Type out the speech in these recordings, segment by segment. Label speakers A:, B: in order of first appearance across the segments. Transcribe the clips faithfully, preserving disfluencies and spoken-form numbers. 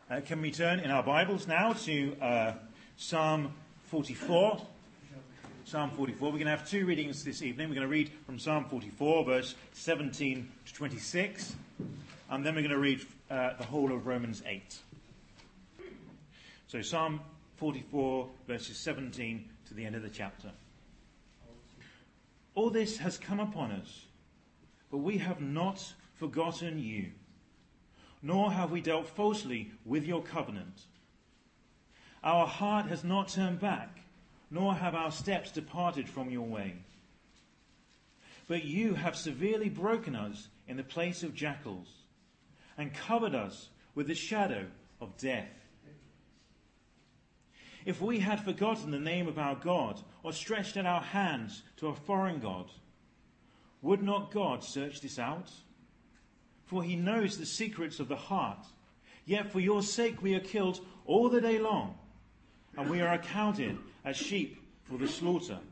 A: Uh, can we turn in our Bibles now to uh, Psalm forty-four? Psalm forty-four. We're going to have two readings this evening. We're going to read from Psalm forty-four, verse seventeen to twenty-six, and then we're going to read uh, the whole of Romans eight. So Psalm forty-four, verses seventeen to the end of the chapter. All this has come upon us, but we have not forgotten you, nor have we dealt falsely with your covenant. Our heart has not turned back, nor have our steps departed from your way. But you have severely broken us in the place of jackals, and covered us with the shadow of death. If we had forgotten the name of our God, or stretched out our hands to a foreign god, would not God search this out? For he knows the secrets of the heart. Yet for your sake we are killed all the day long, and we are accounted as sheep for the slaughter.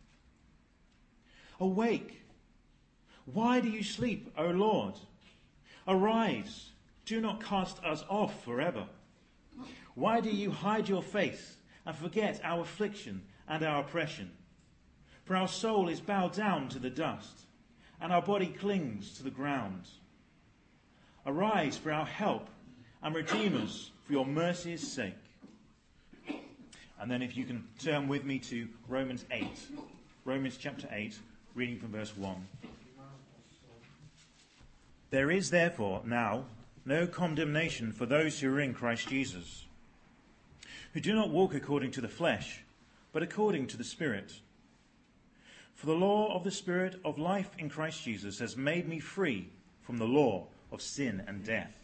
A: Awake! Why do you sleep, O Lord? Arise! Do not cast us off forever. Why do you hide your face and forget our affliction and our oppression? For our soul is bowed down to the dust, and our body clings to the ground. Arise for our help, and redeem us for your mercy's sake. And then if you can turn with me to Romans eight. Romans chapter eight, reading from verse one. There is therefore now no condemnation for those who are in Christ Jesus, who do not walk according to the flesh, but according to the Spirit. For the law of the Spirit of life in Christ Jesus has made me free from the law of sin and death.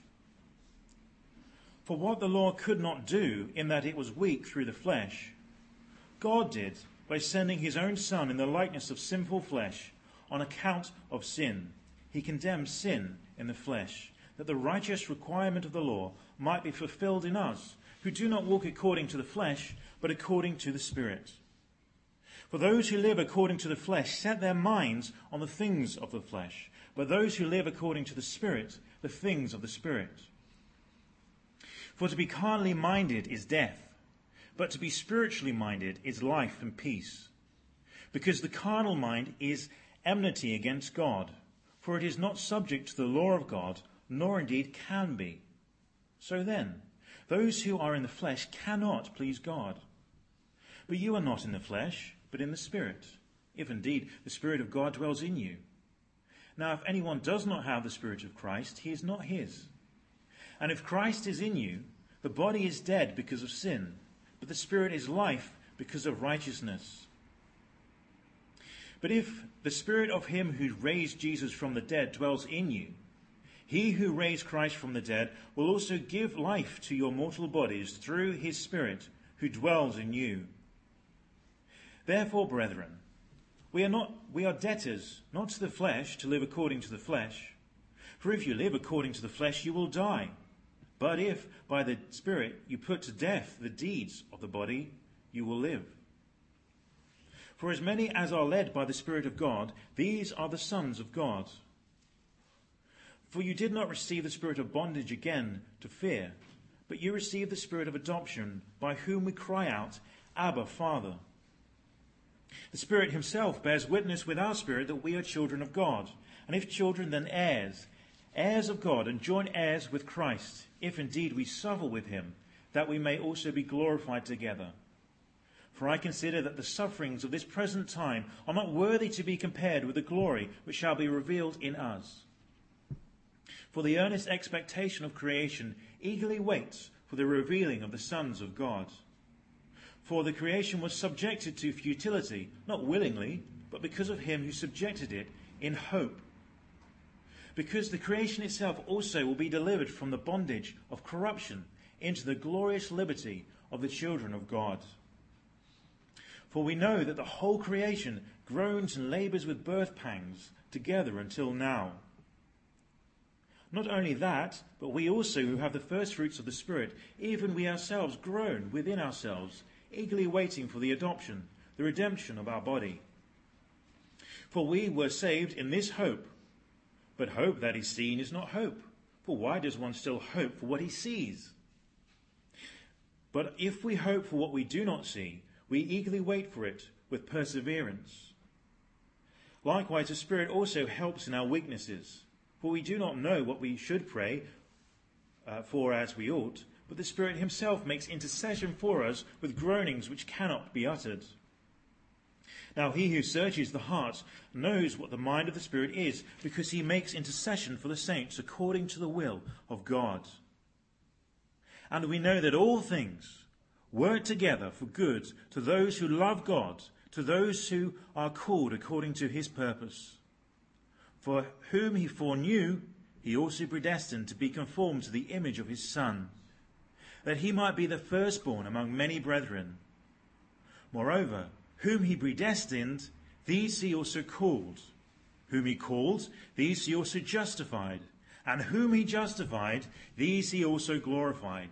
A: For what the law could not do, in that it was weak through the flesh, God did by sending his own Son in the likeness of sinful flesh on account of sin. He condemned sin in the flesh, that the righteous requirement of the law might be fulfilled in us, who do not walk according to the flesh, but according to the Spirit. For those who live according to the flesh set their minds on the things of the flesh, but those who live according to the Spirit, the things of the Spirit. For to be carnally minded is death, but to be spiritually minded is life and peace. Because the carnal mind is enmity against God, for it is not subject to the law of God, nor indeed can be. So then, those who are in the flesh cannot please God. But you are not in the flesh, but in the Spirit, if indeed the Spirit of God dwells in you. Now if anyone does not have the Spirit of Christ, he is not his. And if Christ is in you, the body is dead because of sin, but the Spirit is life because of righteousness. But if the Spirit of him who raised Jesus from the dead dwells in you, he who raised Christ from the dead will also give life to your mortal bodies through his Spirit who dwells in you. Therefore, brethren, we are not we are debtors, not to the flesh, to live according to the flesh. For if you live according to the flesh, you will die. But if by the Spirit you put to death the deeds of the body, you will live. For as many as are led by the Spirit of God, these are the sons of God. For you did not receive the spirit of bondage again to fear, but you received the Spirit of adoption, by whom we cry out, Abba, Father. The Spirit himself bears witness with our spirit that we are children of God, and if children, then heirs, heirs of God, and joint heirs with Christ, if indeed we suffer with him, that we may also be glorified together. For I consider that the sufferings of this present time are not worthy to be compared with the glory which shall be revealed in us. For the earnest expectation of creation eagerly waits for the revealing of the sons of God. For the creation was subjected to futility, not willingly, but because of him who subjected it in hope. Because the creation itself also will be delivered from the bondage of corruption into the glorious liberty of the children of God. For we know that the whole creation groans and labours with birth pangs together until now. Not only that, but we also who have the first fruits of the Spirit, even we ourselves groan within ourselves, eagerly waiting for the adoption, the redemption of our body. For we were saved in this hope. But hope that is seen is not hope. For why does one still hope for what he sees? But if we hope for what we do not see, we eagerly wait for it with perseverance. Likewise, the Spirit also helps in our weaknesses, for we do not know what we should pray uh, for as we ought, but the Spirit himself makes intercession for us with groanings which cannot be uttered. Now he who searches the hearts knows what the mind of the Spirit is, because he makes intercession for the saints according to the will of God. And we know that all things work together for good to those who love God, to those who are called according to his purpose. For whom he foreknew, he also predestined to be conformed to the image of his Son, that he might be the firstborn among many brethren. Moreover, whom he predestined, these he also called. Whom he called, these he also justified. And whom he justified, these he also glorified.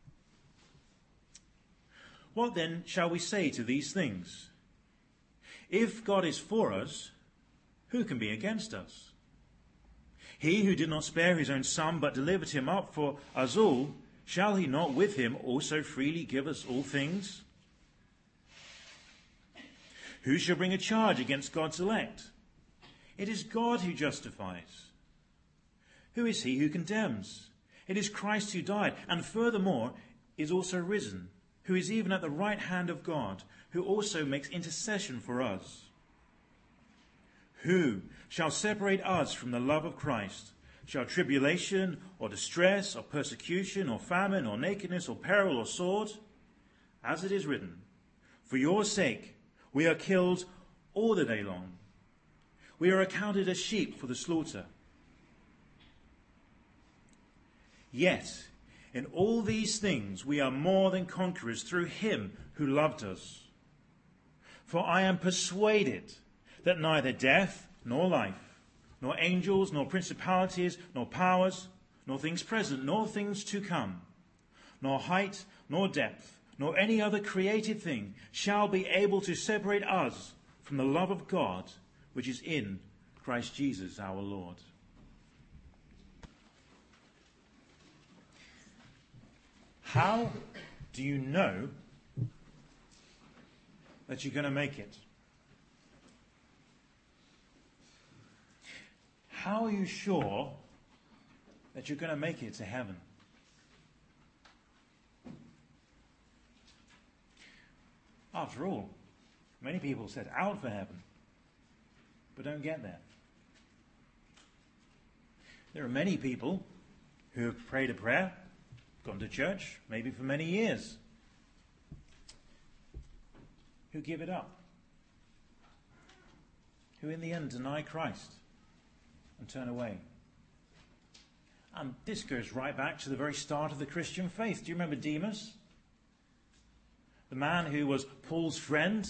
A: What then shall we say to these things? If God is for us, who can be against us? He who did not spare his own Son, but delivered him up for us all, shall he not with him also freely give us all things? Who shall bring a charge against God's elect? It is God who justifies. Who is he who condemns? It is Christ who died, and furthermore is also risen, who is even at the right hand of God, who also makes intercession for us. Who shall separate us from the love of Christ? Shall tribulation, or distress, or persecution, or famine, or nakedness, or peril, or sword? As it is written, for your sake we are killed all the day long. We are accounted as sheep for the slaughter. Yet, in all these things we are more than conquerors through him who loved us. For I am persuaded that neither death nor life, nor angels, nor principalities, nor powers, nor things present, nor things to come, nor height, nor depth, nor any other created thing shall be able to separate us from the love of God, which is in Christ Jesus our Lord. How do you know that you're going to make it? How are you sure that you're going to make it to heaven? After all, many people set out for heaven, but don't get there. There are many people who have prayed a prayer, gone to church, maybe for many years, who give it up, who in the end deny Christ and turn away. And this goes right back to the very start of the Christian faith. Do you remember Demas? The man who was Paul's friend.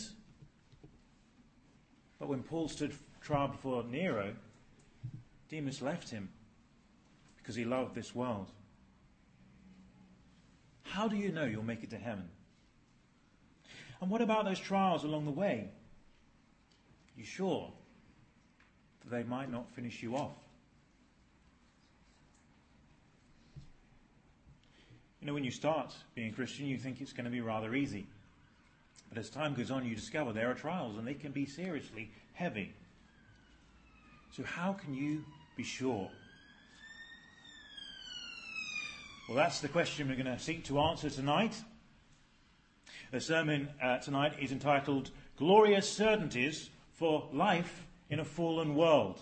A: But when Paul stood trial before Nero, Demas left him because he loved this world. How do you know you'll make it to heaven? And what about those trials along the way? Are you sure that they might not finish you off? You know, when you start being a Christian, you think it's going to be rather easy. But as time goes on, you discover there are trials, and they can be seriously heavy. So how can you be sure? Well, that's the question we're going to seek to answer tonight. The sermon uh, tonight is entitled Glorious Certainties for Life in a Fallen World.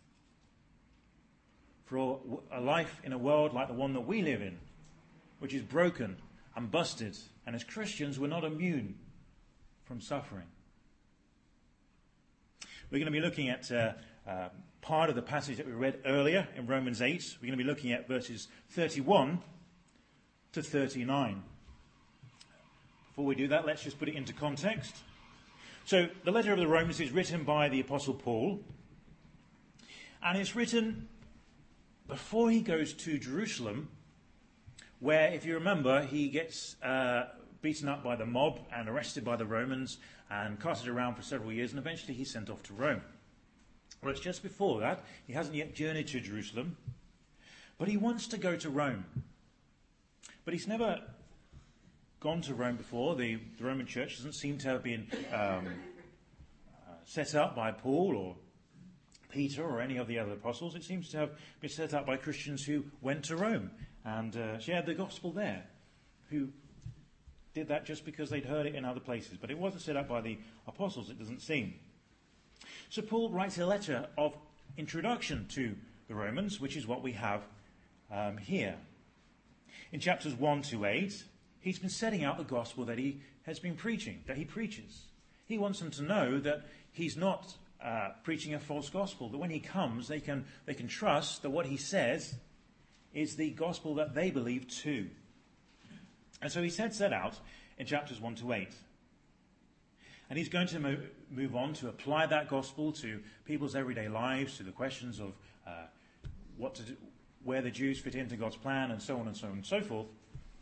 A: For a life in a world like the one that we live in, which is broken and busted, and as Christians we're not immune from suffering. We're going to be looking at uh, uh, part of the passage that we read earlier in Romans eight. We're going to be looking at verses thirty-one to thirty-nine. Before we do that, let's just put it into context. So the letter of the Romans is written by the Apostle Paul, and it's written before he goes to Jerusalem, where, if you remember, he gets uh, beaten up by the mob and arrested by the Romans and carted around for several years, and eventually he's sent off to Rome. Well, it's just before that. He hasn't yet journeyed to Jerusalem, but he wants to go to Rome. But he's never gone to Rome before. The, the Roman Church doesn't seem to have been um, uh, set up by Paul or Peter or any of the other apostles. It seems to have been set up by Christians who went to Rome and uh, shared the gospel there, who did that just because they'd heard it in other places. But it wasn't set up by the apostles, it doesn't seem. So Paul writes a letter of introduction to the Romans, which is what we have um, here. In chapters one to eight, he's been setting out the gospel that he has been preaching, that he preaches. He wants them to know that he's not uh, preaching a false gospel, that when he comes, they can, they can trust that what he says is the gospel that they believe too. And so he sets that out in chapters one to eight. And he's going to mo- move on to apply that gospel to people's everyday lives, to the questions of uh, what to do, where the Jews fit into God's plan, and so on and so on and so forth.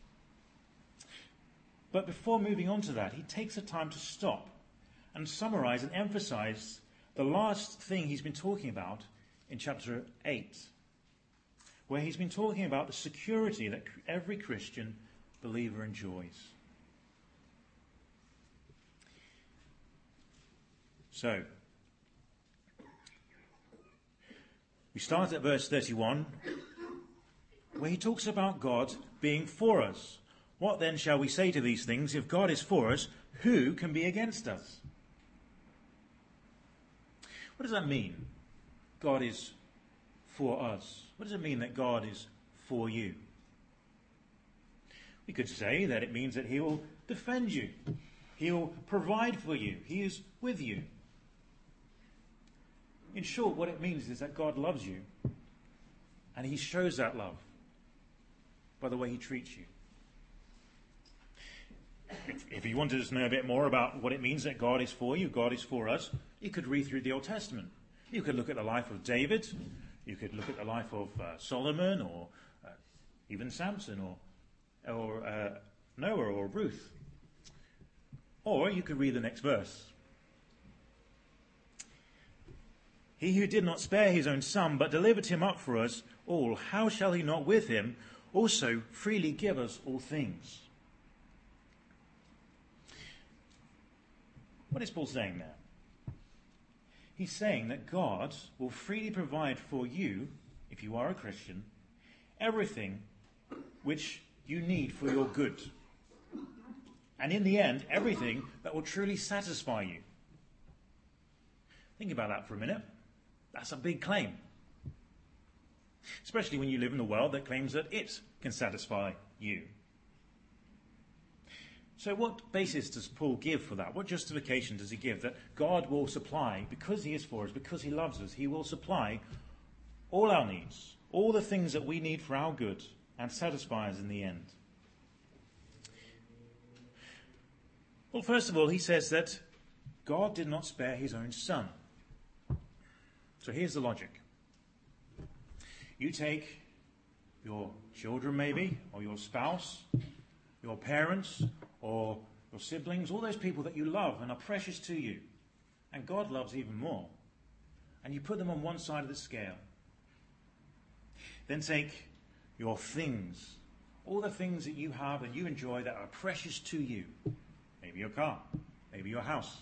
A: But before moving on to that, he takes the time to stop and summarize and emphasize the last thing he's been talking about in chapter eight, where he's been talking about the security that every Christian believer enjoys. So, we start at verse thirty-one, where he talks about God being for us. What then shall we say to these things? If God is for us, who can be against us? What does that mean? God is for us. What does it mean that God is for you? We could say that it means that he will defend you. He will provide for you. He is with you. In short, what it means is that God loves you, and he shows that love by the way he treats you. If, if you wanted to know a bit more about what it means that God is for you, God is for us, you could read through the Old Testament. You could look at the life of David. You could look at the life of uh, Solomon, or uh, even Samson, or, or uh, Noah, or Ruth. Or you could read the next verse. He who did not spare his own son, but delivered him up for us all, how shall he not with him also freely give us all things? What is Paul saying there? He's saying that God will freely provide for you, if you are a Christian, everything which you need for your good. And in the end, everything that will truly satisfy you. Think about that for a minute. That's a big claim. Especially when you live in a world that claims that it can satisfy you. So what basis does Paul give for that? What justification does he give that God will supply, because he is for us, because he loves us, he will supply all our needs, all the things that we need for our good, and satisfy us in the end? Well, first of all, he says that God did not spare his own son. So here's the logic. You take your children maybe, or your spouse, your parents, or your siblings, all those people that you love and are precious to you, and God loves even more, and you put them on one side of the scale. Then take your things, all the things that you have and you enjoy that are precious to you. Maybe your car, maybe your house,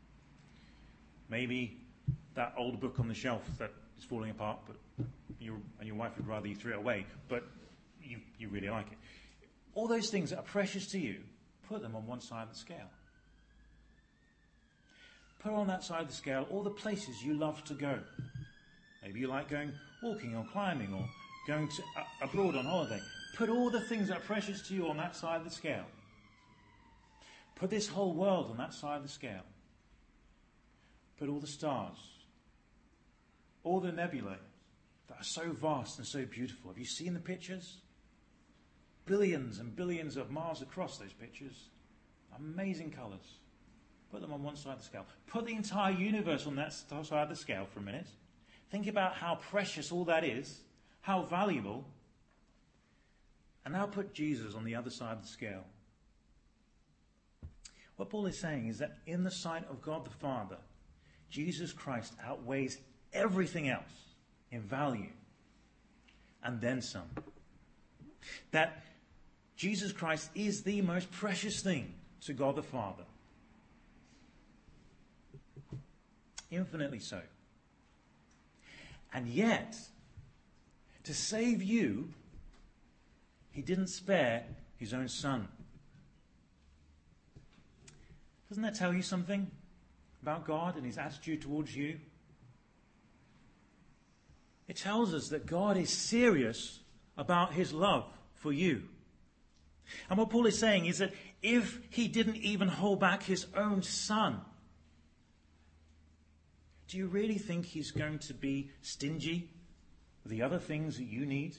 A: maybe that old book on the shelf that is falling apart, but you and your wife would rather you threw it away, but you, you really like it. All those things that are precious to you, put them on one side of the scale. Put on that side of the scale all the places you love to go. Maybe you like going walking or climbing or going to, uh, abroad on holiday. Put all the things that are precious to you on that side of the scale. Put this whole world on that side of the scale. Put all the stars, all the nebulae that are so vast and so beautiful. Have you seen the pictures? Billions and billions of miles across those pictures. Amazing colours. Put them on one side of the scale. Put the entire universe on that side of the scale for a minute. Think about how precious all that is, how valuable. And now put Jesus on the other side of the scale. What Paul is saying is that in the sight of God the Father, Jesus Christ outweighs everything else in value, and then some. That Jesus Christ is the most precious thing to God the Father. Infinitely so. And yet, to save you, he didn't spare his own son. Doesn't that tell you something about God and his attitude towards you? It tells us that God is serious about his love for you. And what Paul is saying is that if he didn't even hold back his own son, do you really think he's going to be stingy with the other things that you need?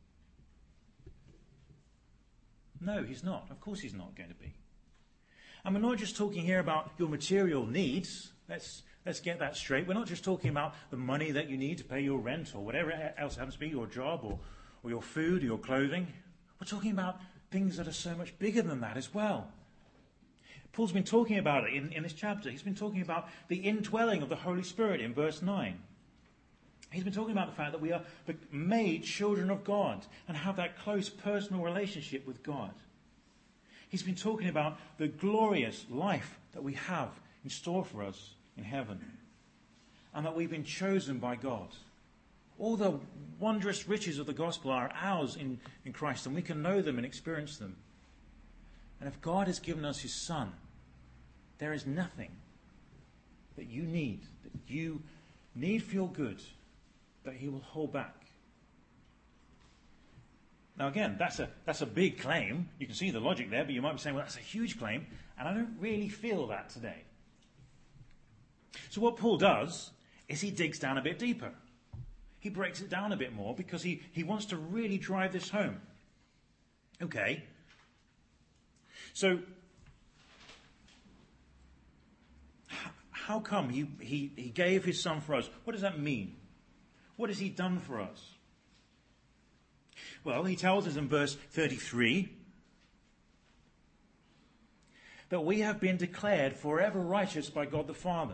A: No, he's not. Of course he's not going to be. And we're not just talking here about your material needs. Let's, let's get that straight. We're not just talking about the money that you need to pay your rent or whatever else happens to be, your job or, or your food or your clothing. We're talking about things that are so much bigger than that as well. Paul's been talking about it in, in this chapter. He's been talking about the indwelling of the Holy Spirit in verse nine. He's been talking about the fact that we are made children of God and have that close personal relationship with God. He's been talking about the glorious life that we have in store for us in heaven, and that we've been chosen by God. All the wondrous riches of the gospel are ours in, in Christ, and we can know them and experience them. And if God has given us his Son, there is nothing that you need, that you need for your good, that he will hold back. Now again, that's a, that's a big claim. You can see the logic there, but you might be saying, well, that's a huge claim, and I don't really feel that today. So what Paul does is he digs down a bit deeper. He breaks it down a bit more because he, he wants to really drive this home. Okay. So, how come he, he, he gave his son for us? What does that mean? What has he done for us? Well, he tells us in verse thirty-three that we have been declared forever righteous by God the Father.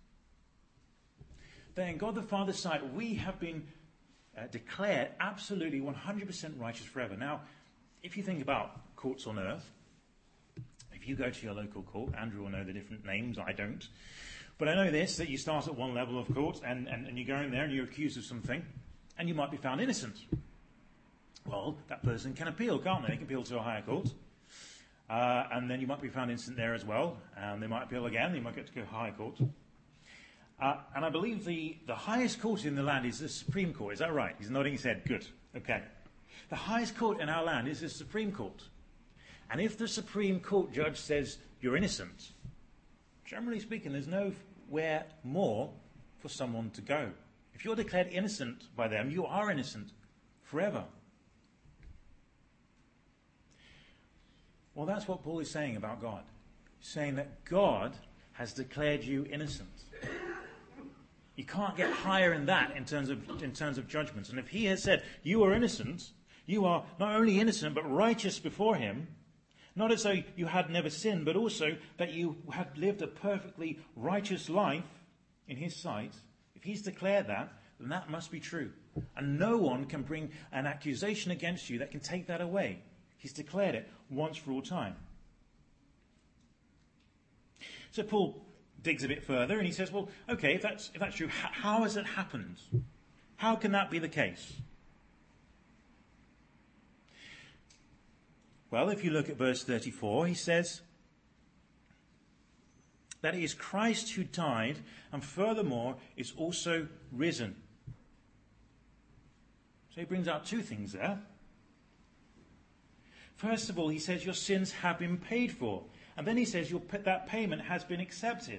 A: That in God the Father's sight, we have been uh, declared absolutely one hundred percent righteous forever. Now, if you think about courts on earth, if you go to your local court, Andrew will know the different names, I don't. But I know this, that you start at one level of court and, and, and you go in there and you're accused of something and you might be found innocent. Well, that person can appeal, can't they? They can appeal to a higher court. Uh, and then you might be found innocent there as well. And they might appeal again. They might get to go to higher court. Uh, and I believe the, the highest court in the land is the Supreme Court. Is that right? He's nodding his head. Good. Okay. The highest court in our land is the Supreme Court. And if the Supreme Court judge says you're innocent, generally speaking, there's nowhere more for someone to go. If you're declared innocent by them, you are innocent forever. Well, that's what Paul is saying about God. He's saying that God has declared you innocent. You can't get higher in that in terms of in terms of judgments. And if he has said you are innocent, you are not only innocent but righteous before him, not as though you had never sinned, but also that you had lived a perfectly righteous life in his sight. If he's declared that, then that must be true. And no one can bring an accusation against you that can take that away. He's declared it once for all time. So Paul digs a bit further and he says, well, okay, if that's, if that's true, how, how has it happened? How can that be the case? Well, if you look at verse thirty-four, he says that it is Christ who died and furthermore is also risen. So he brings out two things there. First of all, he says your sins have been paid for. And then he says your, that payment has been accepted.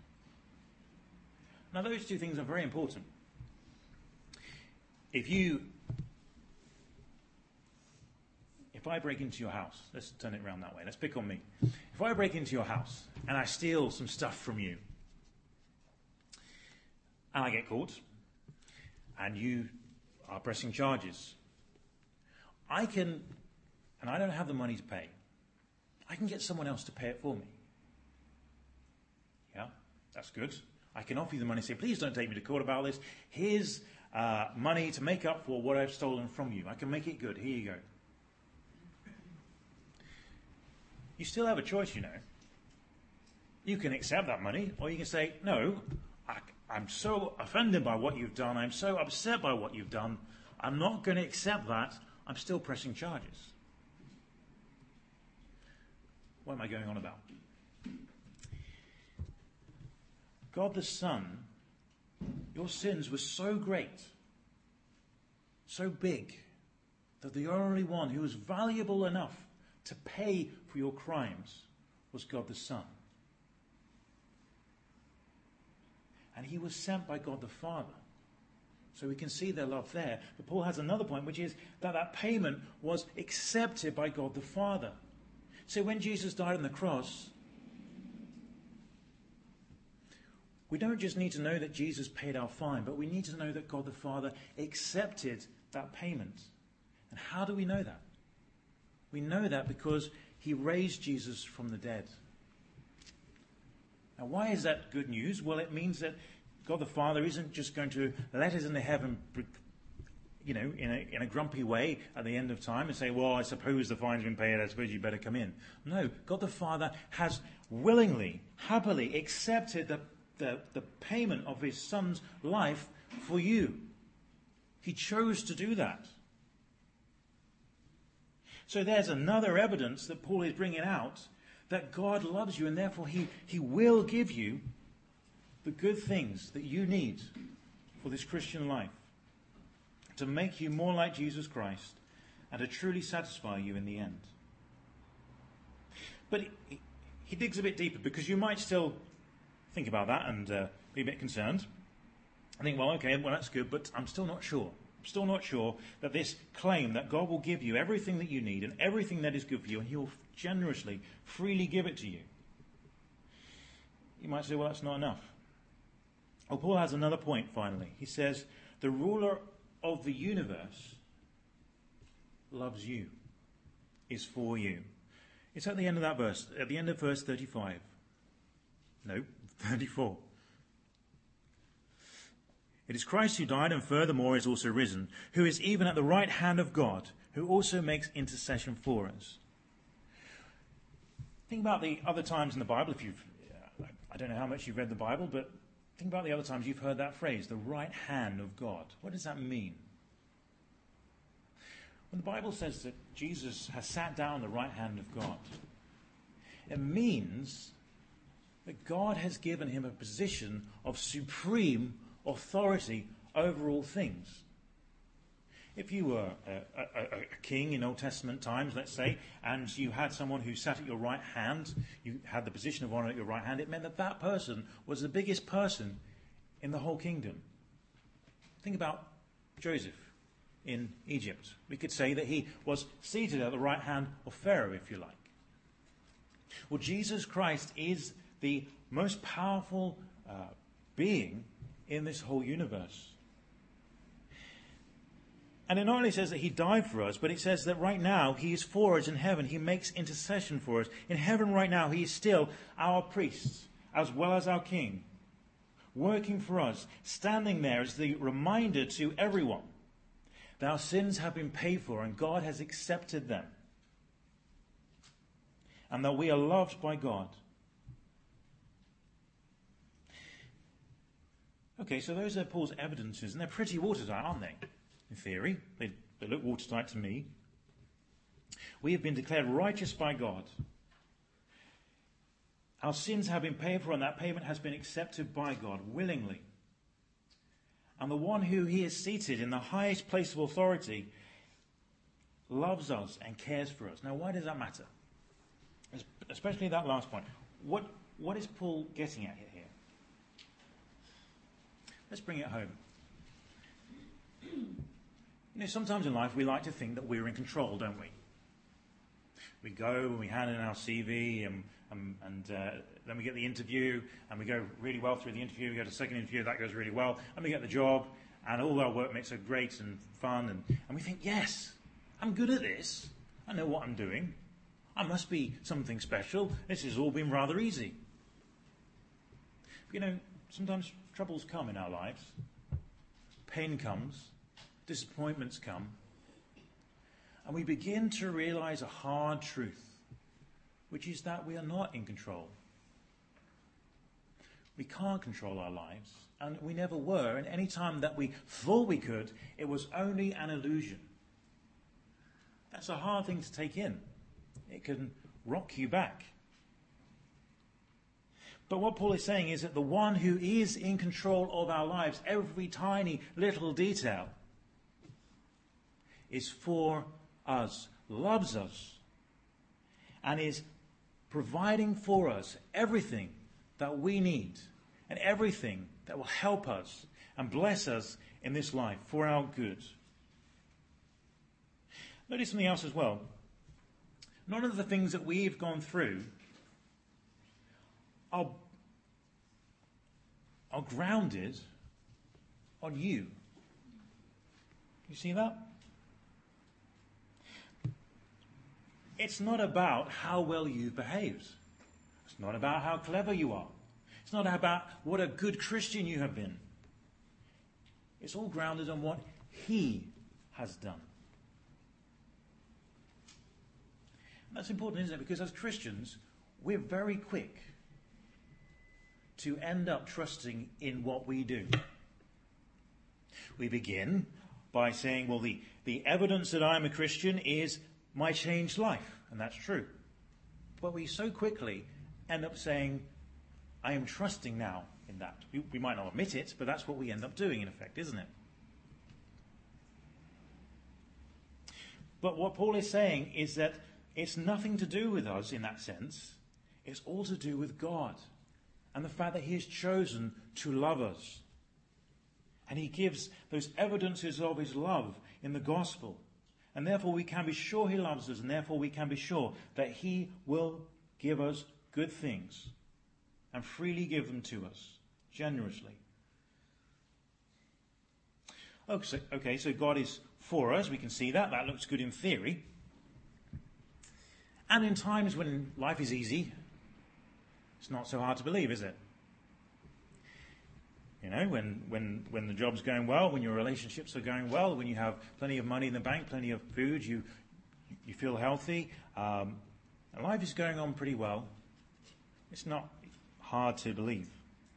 A: Now those two things are very important. If you, if I break into your house, let's turn it around that way, let's pick on me. If I break into your house and I steal some stuff from you, and I get caught, and you are pressing charges, I can, and I don't have the money to pay, I can get someone else to pay it for me. Yeah, that's good. I can offer you the money and say, please don't take me to court about this. Here's uh, money to make up for what I've stolen from you. I can make it good. Here you go. You still have a choice, you know. You can accept that money, or you can say, no, I, I'm so offended by what you've done, I'm so upset by what you've done, I'm not going to accept that, I'm still pressing charges. What am I going on about? God the Son, your sins were so great, so big, that the only one who was valuable enough to pay for your crimes was God the Son. And he was sent by God the Father. So we can see their love there. But Paul has another point, which is that that payment was accepted by God the Father. So when Jesus died on the cross, we don't just need to know that Jesus paid our fine, but we need to know that God the Father accepted that payment. And how do we know that? We know that because he raised Jesus from the dead. Now, why is that good news? Well, it means that God the Father isn't just going to let us into heaven, you know, in a, in a grumpy way at the end of time and say, well, I suppose the fine's been paid, I suppose you better come in. No, God the Father has willingly, happily accepted the, the, the payment of his Son's life for you. He chose to do that. So there's another evidence that Paul is bringing out that God loves you, and therefore he, he will give you the good things that you need for this Christian life, to make you more like Jesus Christ and to truly satisfy you in the end. But he, he digs a bit deeper, because you might still think about that and uh, be a bit concerned. I think, well, okay, well, that's good, but I'm still not sure. I'm still not sure that this claim that God will give you everything that you need and everything that is good for you, and he will generously, freely give it to you. You might say, well, that's not enough. Well, Paul has another point finally. He says, the ruler of the universe loves you, is for you. It's at the end of that verse, at the end of verse thirty-five. No, thirty-four. It is Christ who died and furthermore is also risen, who is even at the right hand of God, who also makes intercession for us. Think about the other times in the Bible, if you've, I don't know how much you've read the Bible, but think about the other times you've heard that phrase, the right hand of God. What does that mean? When the Bible says that Jesus has sat down on the right hand of God, it means that God has given him a position of supreme authority over all things. If you were a, a, a king in Old Testament times, let's say, and you had someone who sat at your right hand, you had the position of honor at your right hand, it meant that that person was the biggest person in the whole kingdom. Think about Joseph in Egypt. We could say that he was seated at the right hand of Pharaoh, if you like. Well, Jesus Christ is the most powerful uh, being in this whole universe. And it not only says that he died for us, but it says that right now he is for us in heaven. He makes intercession for us. In heaven right now, he is still our priest, as well as our king, working for us, standing there as the reminder to everyone that our sins have been paid for and God has accepted them, and that we are loved by God. Okay, so those are Paul's evidences, and they're pretty watertight, aren't they? In theory, they, they look watertight to me. We have been declared righteous by God. Our sins have been paid for, and that payment has been accepted by God willingly. And the one who he is seated in the highest place of authority loves us and cares for us. Now, why does that matter? Especially that last point. What, what is Paul getting at here? Let's bring it home. You know, sometimes in life we like to think that we're in control, don't we? We go and we hand in our C V and, and, and uh, then we get the interview and we go really well through the interview. We go to the second interview, that goes really well, and we get the job and all our workmates are great and fun, and, and we think, yes, I'm good at this. I know what I'm doing. I must be something special. This has all been rather easy. You know, sometimes troubles come in our lives. Pain comes. Disappointments come. And we begin to realize a hard truth, which is that we are not in control. We can't control our lives, and we never were, and any time that we thought we could, it was only an illusion. That's a hard thing to take in. It can rock you back. But what Paul is saying is that the one who is in control of our lives, every tiny little detail, is for us, loves us, and is providing for us everything that we need and everything that will help us and bless us in this life for our good. Notice something else as well. None of the things that we've gone through are, are grounded on you. You see that? It's not about how well you've behaved. It's not about how clever you are. It's not about what a good Christian you have been. It's all grounded on what He has done. And that's important, isn't it? Because as Christians, we're very quick to end up trusting in what we do. We begin by saying, well, the, the evidence that I'm a Christian is my changed life. And that's true. But we so quickly end up saying, I am trusting now in that. We, we might not admit it, but that's what we end up doing in effect, isn't it? But what Paul is saying is that it's nothing to do with us in that sense. It's all to do with God and the fact that He has chosen to love us. And He gives those evidences of His love in the gospel. And therefore we can be sure He loves us, and therefore we can be sure that He will give us good things and freely give them to us, generously. Okay, okay, so God is for us. We can see that. That looks good in theory. And in times when life is easy, it's not so hard to believe, is it? You know, when, when, when the job's going well, when your relationships are going well, when you have plenty of money in the bank, plenty of food, you you feel healthy, um, and life is going on pretty well, it's not hard to believe.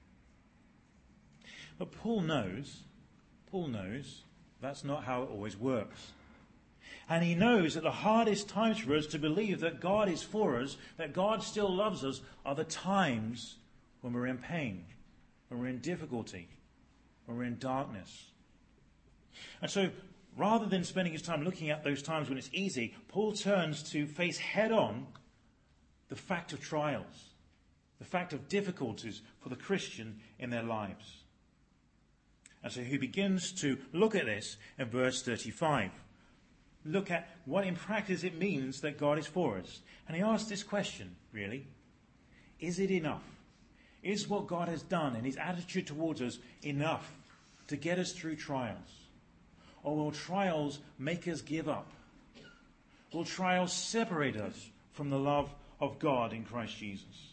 A: But Paul knows, Paul knows that's not how it always works. And he knows that the hardest times for us to believe that God is for us, that God still loves us, are the times when we're in pain, when we're in difficulty, when we're in darkness. And so, rather than spending his time looking at those times when it's easy, Paul turns to face head-on the fact of trials, the fact of difficulties for the Christian in their lives. And so he begins to look at this in verse thirty-five. Look at what in practice it means that God is for us. And he asks this question, really. Is it enough? Is what God has done and His attitude towards us enough to get us through trials? Or will trials make us give up? Will trials separate us from the love of God in Christ Jesus?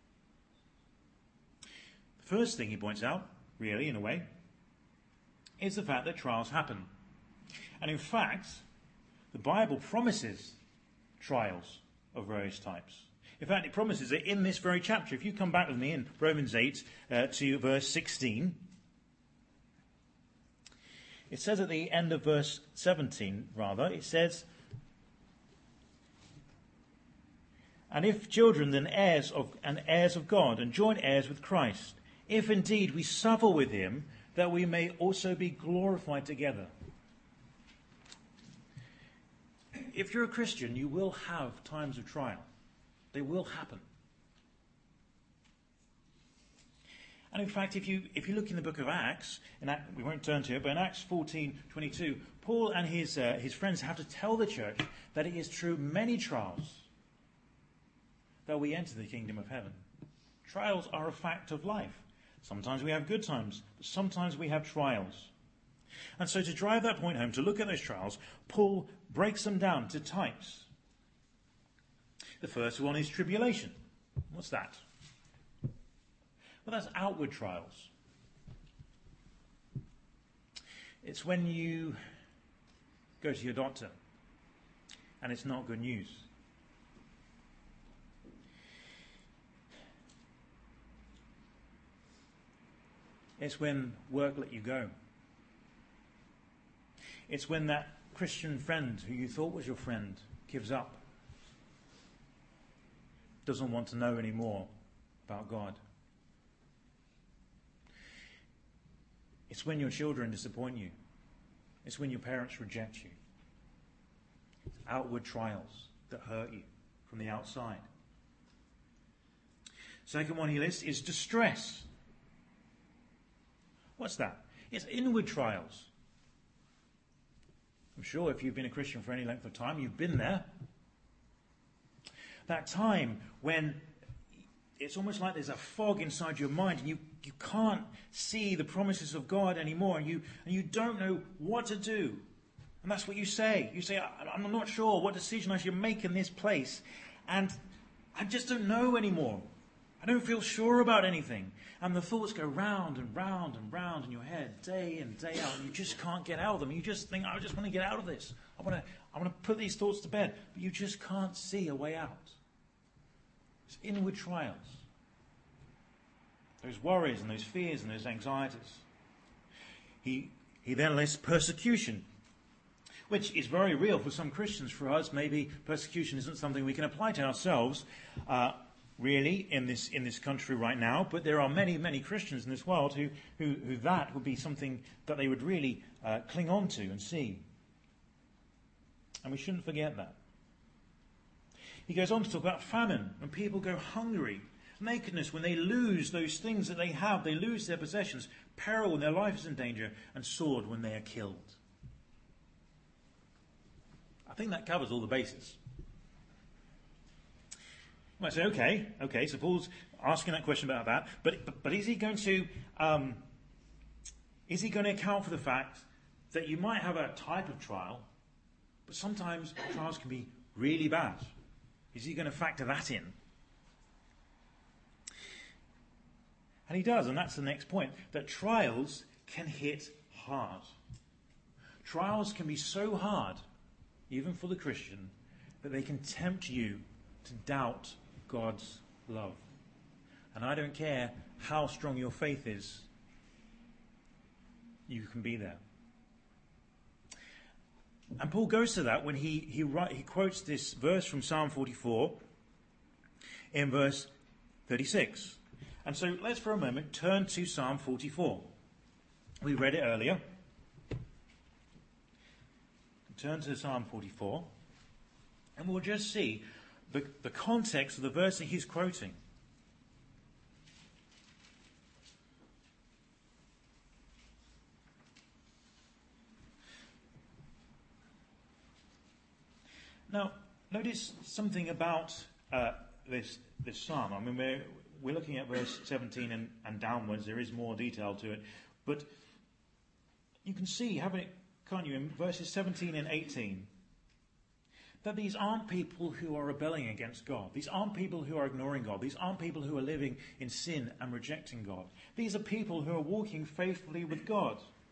A: The first thing he points out, really, in a way, is the fact that trials happen. And in fact, the Bible promises trials of various types. In fact, it promises it in this very chapter. If you come back with me in Romans eight uh, to verse sixteen, it says at the end of verse seventeen, rather, it says, and if children, then heirs of, and heirs of God, and joint heirs with Christ, if indeed we suffer with Him, that we may also be glorified together. If you're a Christian, you will have times of trial. They will happen. And in fact, if you if you look in the book of Acts, and we won't turn to it, but in Acts fourteen twenty-two, Paul and his uh, his friends have to tell the church that it is through many trials that we enter the kingdom of heaven. Trials are a fact of life. Sometimes we have good times, but sometimes we have trials. And so to drive that point home, to look at those trials, Paul breaks them down to types. The first one is tribulation. What's that? Well, that's outward trials. It's when you go to your doctor and it's not good news. It's when work let you go. It's when that Christian friend who you thought was your friend gives up, doesn't want to know any more about God. It's when your children disappoint you. It's when your parents reject you. It's outward trials that hurt you from the outside. Second one he lists is distress. What's that? It's inward trials. I'm sure if you've been a Christian for any length of time, you've been there. That time when it's almost like there's a fog inside your mind and you, you can't see the promises of God anymore, and you, and you don't know what to do. And that's what you say. You say, I'm not sure what decision I should make in this place, and I just don't know anymore. I don't feel sure about anything. And the thoughts go round and round and round in your head, day in, day out, and you just can't get out of them. You just think, I just want to get out of this. I want to, I want to put these thoughts to bed. But you just can't see a way out. It's inward trials. Those worries and those fears and those anxieties. He, he then lists persecution, which is very real for some Christians. For us, maybe persecution isn't something we can apply to ourselves, uh, really, in this in this country right now. But there are many, many Christians in this world who, who, who that would be something that they would really uh, cling on to and see. And we shouldn't forget that. He goes on to talk about famine, when people go hungry, nakedness, when they lose those things that they have, they lose their possessions, peril when their life is in danger, and sword when they are killed. I think that covers all the bases. You might say, okay, okay, so Paul's asking that question about that, but but, but is he going to um, is he going to account for the fact that you might have a type of trial, but sometimes trials can be really bad? Is he going to factor that in? And he does, and that's the next point, that trials can hit hard. Trials can be so hard, even for the Christian, that they can tempt you to doubt God's love. And I don't care how strong your faith is, you can be there. And Paul goes to that when he he, write, he quotes this verse from Psalm forty-four in verse thirty-six. And so let's for a moment turn to Psalm forty-four. We read it earlier. Turn to Psalm forty-four, and we'll just see the, the context of the verse that he's quoting. Now, notice something about uh, this this psalm. I mean, we're, we're looking at verse seventeen and, and downwards. There is more detail to it. But you can see, haven't it, can't you, in verses seventeen and eighteen, that these aren't people who are rebelling against God. These aren't people who are ignoring God. These aren't people who are living in sin and rejecting God. These are people who are walking faithfully with God.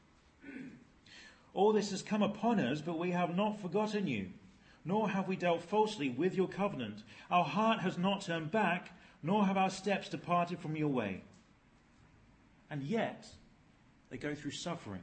A: All this has come upon us, but we have not forgotten you, nor have we dealt falsely with your covenant. Our heart has not turned back, nor have our steps departed from your way. And yet, they go through suffering.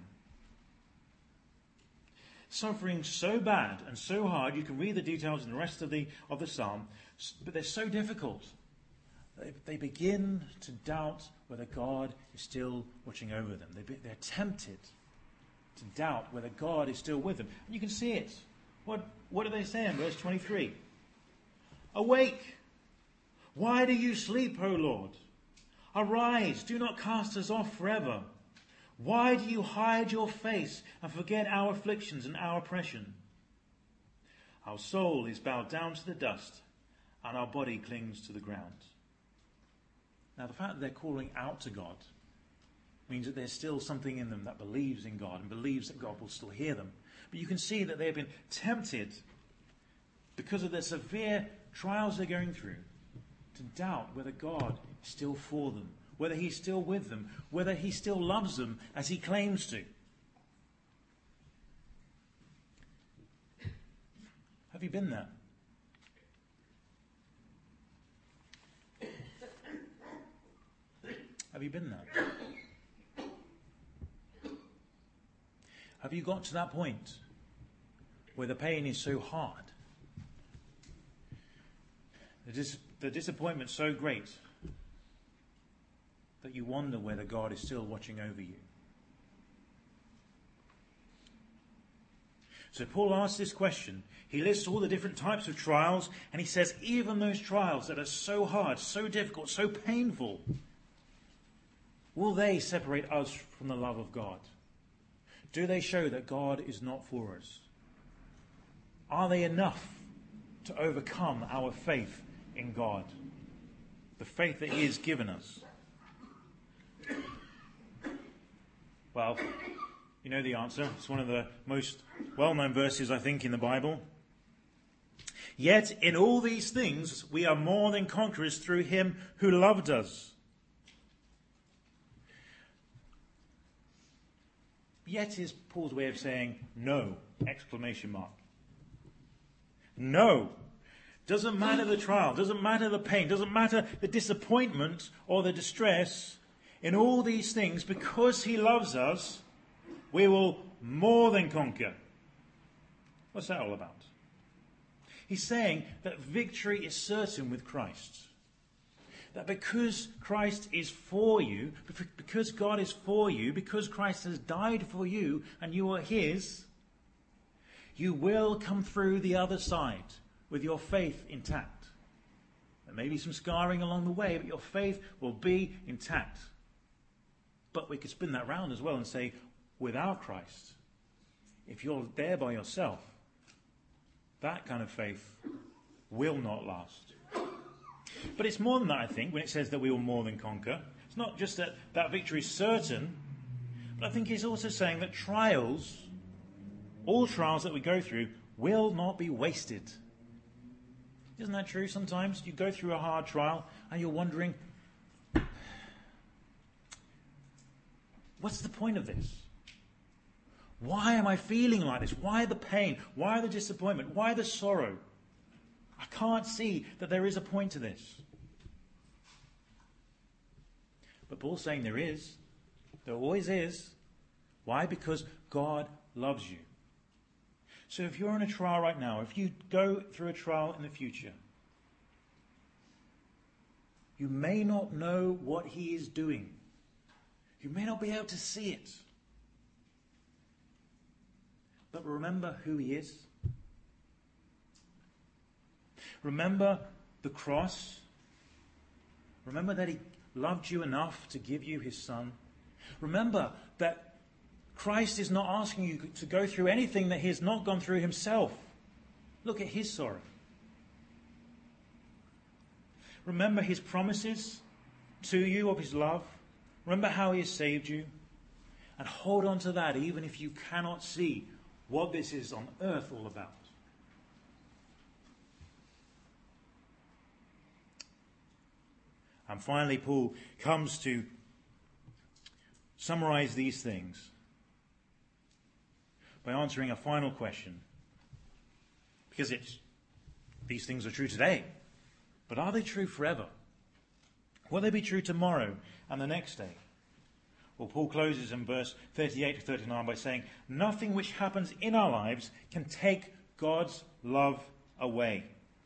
A: Suffering so bad and so hard, you can read the details in the rest of the of the psalm, but they're so difficult. They, they begin to doubt whether God is still watching over them. They, they're tempted to doubt whether God is still with them. And you can see it. What, what do they say in verse twenty-three? Awake! Why do you sleep, O Lord? Arise, do not cast us off forever. Why do you hide your face and forget our afflictions and our oppression? Our soul is bowed down to the dust, and our body clings to the ground. Now, the fact that they're calling out to God means that there's still something in them that believes in God and believes that God will still hear them. But you can see that they have been tempted, because of the severe trials they're going through, to doubt whether God is still for them, whether he's still with them, whether he still loves them as he claims to. Have you been there? Have you been there? Have you got to that point where the pain is so hard, the, dis- the disappointment so great, that you wonder whether God is still watching over you? So Paul asks this question. He lists all the different types of trials, and he says even those trials that are so hard, so difficult, so painful, will they separate us from the love of God? Do they show that God is not for us? Are they enough to overcome our faith in God, the faith that he has given us? Well, you know the answer. It's one of the most well-known verses, I think, in the Bible. Yet in all these things we are more than conquerors through him who loved us. Yet is Paul's way of saying no, exclamation mark. No. Doesn't matter the trial, doesn't matter the pain, doesn't matter the disappointment or the distress. In all these things, because he loves us, we will more than conquer. What's that all about? He's saying that victory is certain with Christ. That because Christ is for you, because God is for you, because Christ has died for you and you are his, you will come through the other side with your faith intact. There may be some scarring along the way, but your faith will be intact. But we could spin that round as well and say, without Christ, if you're there by yourself, that kind of faith will not last. But it's more than that, I think, when it says that we will more than conquer. It's not just that that victory is certain, but I think it's also saying that trials, all trials that we go through, will not be wasted. Isn't that true? Sometimes you go through a hard trial and you're wondering, what's the point of this? Why am I feeling like this? Why the pain? Why the disappointment? Why the sorrow? I can't see that there is a point to this. But Paul's saying there is. There always is. Why? Because God loves you. So if you're in a trial right now, if you go through a trial in the future, you may not know what he is doing. You may not be able to see it. But remember who he is. Remember the cross. Remember that he loved you enough to give you his son. Remember that Christ is not asking you to go through anything that he has not gone through himself. Look at his sorrow. Remember his promises to you of his love. Remember how he has saved you. And hold on to that even if you cannot see what this is on earth all about. And finally, Paul comes to summarize these things by answering a final question. Because it's, these things are true today. But are they true forever? Will they be true tomorrow and the next day? Well, Paul closes in verse thirty-eight to thirty-nine by saying, nothing which happens in our lives can take God's love away.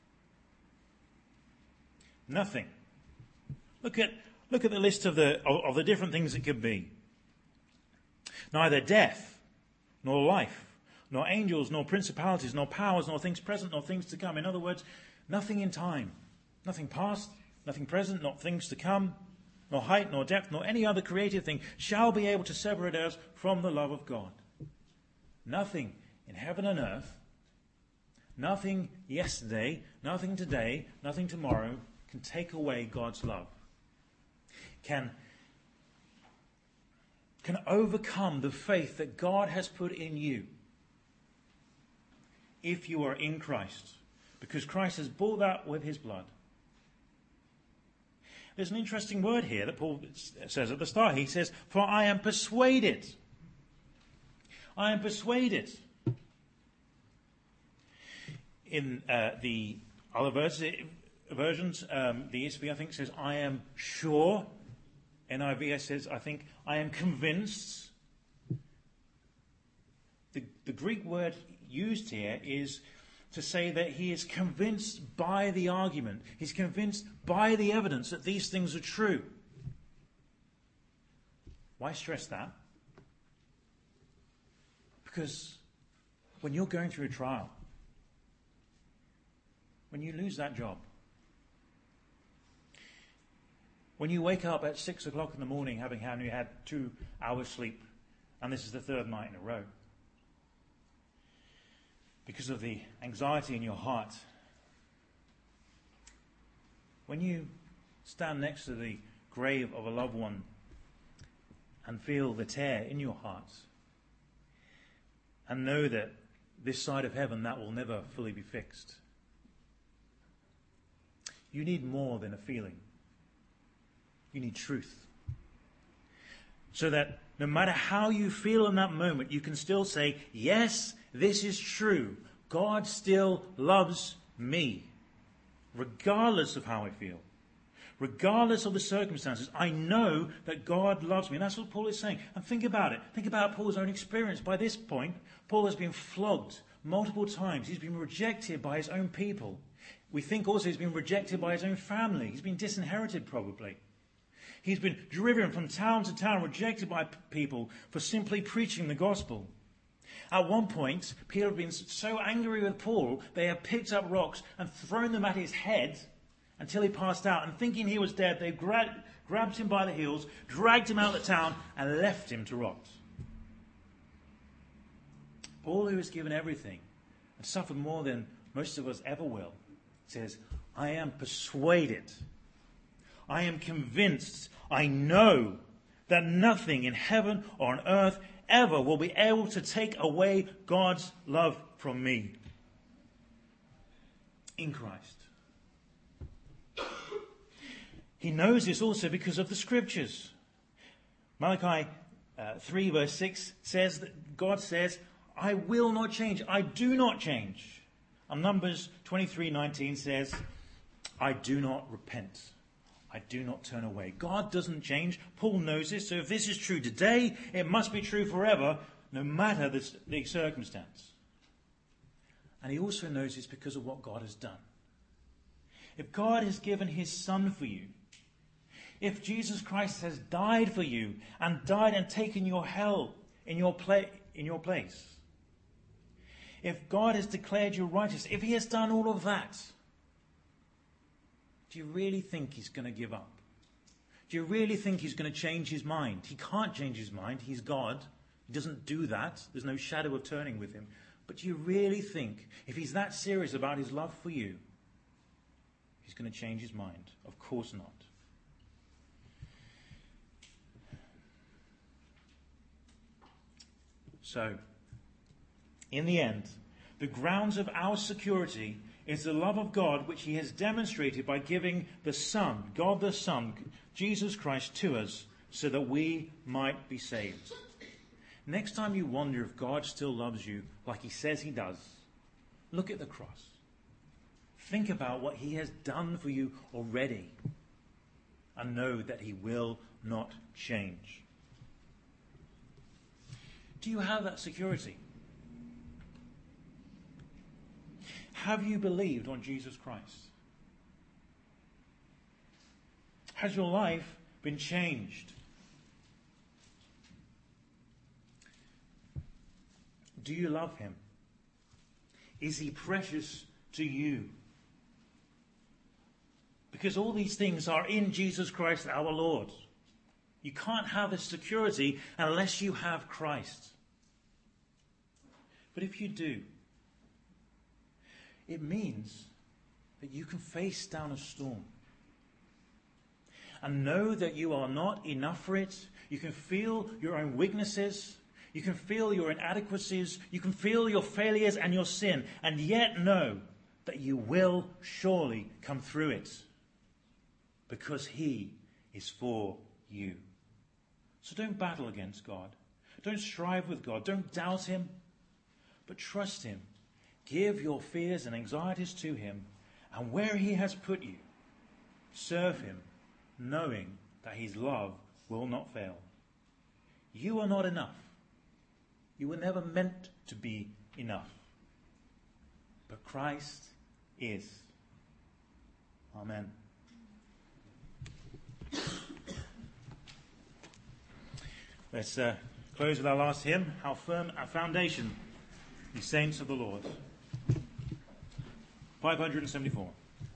A: Nothing. Look at look at the list of the of, of the different things it could be. Neither death, nor life, nor angels, nor principalities, nor powers, nor things present, nor things to come. In other words, nothing in time, nothing past, nothing present, not things to come, nor height, nor depth, nor any other created thing shall be able to separate us from the love of God. Nothing in heaven and earth, nothing yesterday, nothing today, nothing tomorrow can take away God's love. Can, can overcome the faith that God has put in you if you are in Christ, because Christ has bought that with his blood. There's an interesting word here that Paul says at the start. He says, for I am persuaded. I am persuaded. In uh, the other verses, versions, um, the E S V, I think, says, I am sure. N I V says, I think, I am convinced. the, the Greek word used here is to say that he is convinced by the argument. He's convinced by the evidence that these things are true. Why stress that? Because when you're going through a trial, when you lose that job, when you wake up at six o'clock in the morning having only had two hours sleep, and this is the third night in a row, because of the anxiety in your heart, when you stand next to the grave of a loved one and feel the tear in your heart, and know that this side of heaven that will never fully be fixed, you need more than a feeling. You need truth. So that no matter how you feel in that moment, you can still say, yes, this is true. God still loves me, regardless of how I feel. Regardless of the circumstances, I know that God loves me. And that's what Paul is saying. And think about it. Think about Paul's own experience. By this point, Paul has been flogged multiple times. He's been rejected by his own people. We think also he's been rejected by his own family. He's been disinherited probably. He's been driven from town to town, rejected by people for simply preaching the gospel. At one point, Peter had been so angry with Paul, they had picked up rocks and thrown them at his head until he passed out. And thinking he was dead, they gra- grabbed him by the heels, dragged him out of the town, and left him to rot. Paul, who has given everything and suffered more than most of us ever will, says, I am persuaded, I am convinced, I know that nothing in heaven or on earth ever will be able to take away God's love from me in Christ. He knows this also because of the scriptures. Malachi uh, three verse six says that God says, I will not change. I do not change. And Numbers twenty-three nineteen says, I do not repent. I do not turn away. God doesn't change. Paul knows this. So if this is true today, it must be true forever, no matter the, the circumstance. And he also knows this because of what God has done. If God has given his Son for you, if Jesus Christ has died for you and died and taken your hell in your, pla- in your place, if God has declared you righteous, if he has done all of that, do you really think he's going to give up? Do you really think he's going to change his mind? He can't change his mind. He's God. He doesn't do that. There's no shadow of turning with him. But do you really think, if he's that serious about his love for you, he's going to change his mind? Of course not. So, in the end, the grounds of our security is the love of God which he has demonstrated by giving the Son, God the Son, Jesus Christ, to us so that we might be saved. Next time you wonder if God still loves you like he says he does, look at the cross. Think about what he has done for you already and know that he will not change. Do you have that security? Have you believed on Jesus Christ? Has your life been changed? Do you love him? Is he precious to you? Because all these things are in Jesus Christ our Lord. You can't have this security unless you have Christ. But if you do, it means that you can face down a storm and know that you are not enough for it. You can feel your own weaknesses. You can feel your inadequacies. You can feel your failures and your sin, and yet know that you will surely come through it because he is for you. So don't battle against God. Don't strive with God. Don't doubt him, but trust him. Give your fears and anxieties to him, and where he has put you, serve him, knowing that his love will not fail. You are not enough. You were never meant to be enough. But Christ is. Amen. Let's uh, close with our last hymn, How Firm Our Foundation, Ye Saints of the Lord. five hundred seventy-four.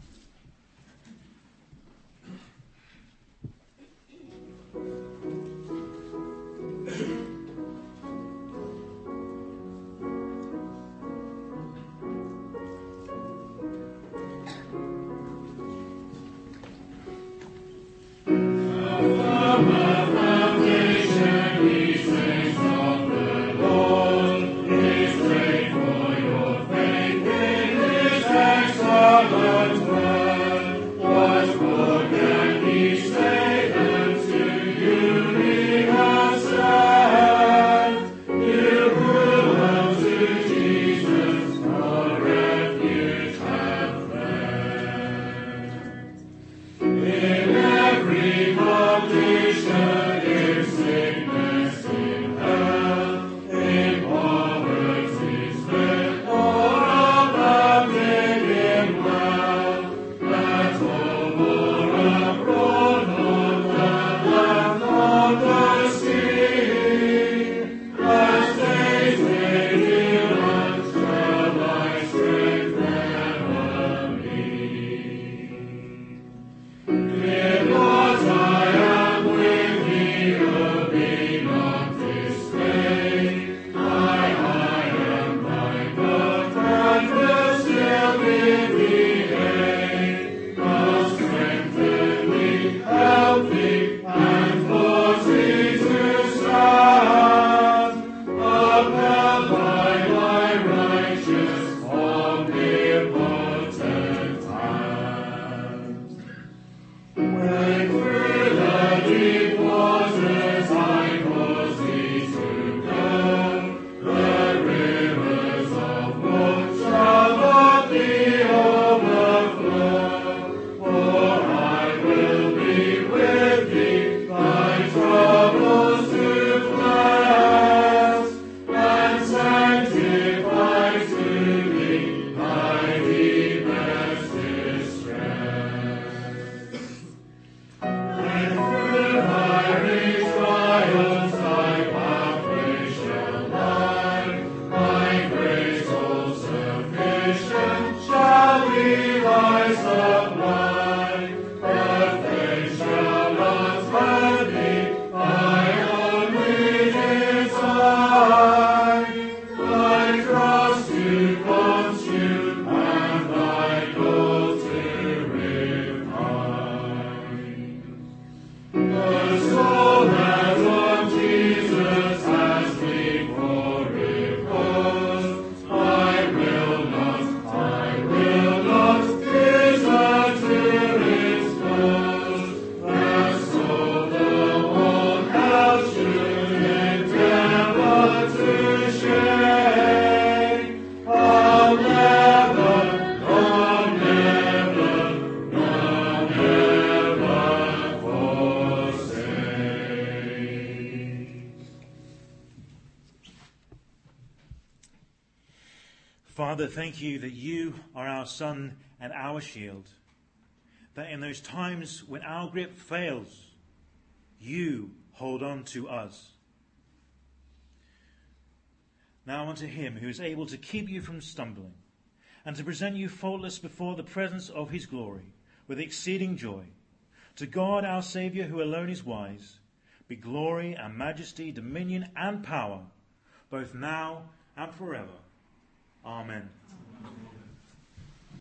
A: Father, thank you that you are our sun and our shield, that in those times when our grip fails, you hold on to us. Now unto him who is able to keep you from stumbling and to present you faultless before the presence of his glory with exceeding joy, to God our Saviour, who alone is wise, be glory and majesty, dominion and power, both now and forever. Amen. Amen.